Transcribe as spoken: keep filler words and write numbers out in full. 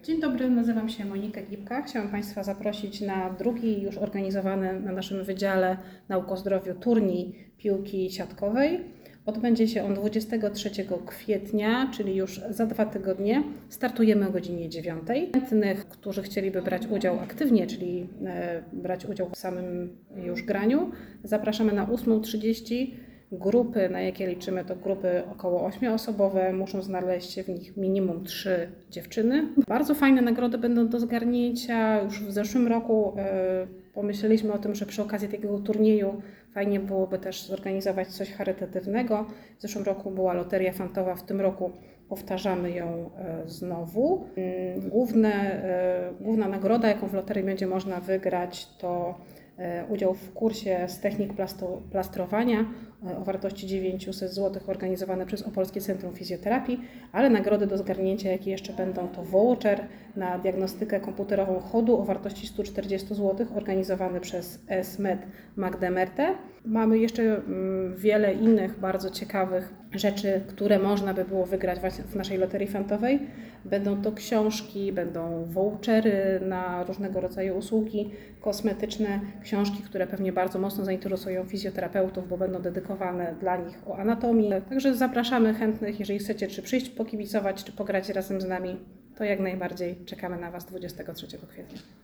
Dzień dobry, nazywam się Monika Gipka. Chciałam Państwa zaprosić na drugi już organizowany na naszym Wydziale Nauk o Zdrowiu turniej piłki siatkowej. Odbędzie się on dwudziestego trzeciego kwietnia, czyli już za dwa tygodnie. Startujemy o godzinie dziewiątej. Chętnych, którzy chcieliby brać udział aktywnie, czyli e, brać udział w samym już graniu, zapraszamy na ósma trzydzieści. Grupy, na jakie liczymy, to grupy około ośmioosobowe, muszą znaleźć się w nich minimum trzy dziewczyny. Bardzo fajne nagrody będą do zgarnięcia. Już w zeszłym roku e, pomyśleliśmy o tym, że przy okazji takiego turnieju fajnie byłoby też zorganizować coś charytatywnego. W zeszłym roku była loteria fantowa, w tym roku powtarzamy ją e, znowu. Główne, e, główna nagroda, jaką w loterii będzie można wygrać, to udział w kursie z technik plastrowania o wartości dziewięćset złotych organizowany przez Opolskie Centrum Fizjoterapii, ale nagrody do zgarnięcia, jakie jeszcze będą, to voucher na diagnostykę komputerową chodu o wartości sto czterdzieści złotych organizowany przez S-Med Magdemertę. Mamy jeszcze wiele innych bardzo ciekawych rzeczy, które można by było wygrać właśnie w naszej loterii fantowej. Będą to książki, będą vouchery na różnego rodzaju usługi kosmetyczne, książki, które pewnie bardzo mocno zainteresują fizjoterapeutów, bo będą dedykowane dla nich o anatomii. Także zapraszamy chętnych, jeżeli chcecie czy przyjść pokibicować, czy pograć razem z nami, to jak najbardziej czekamy na Was dwudziestego trzeciego kwietnia.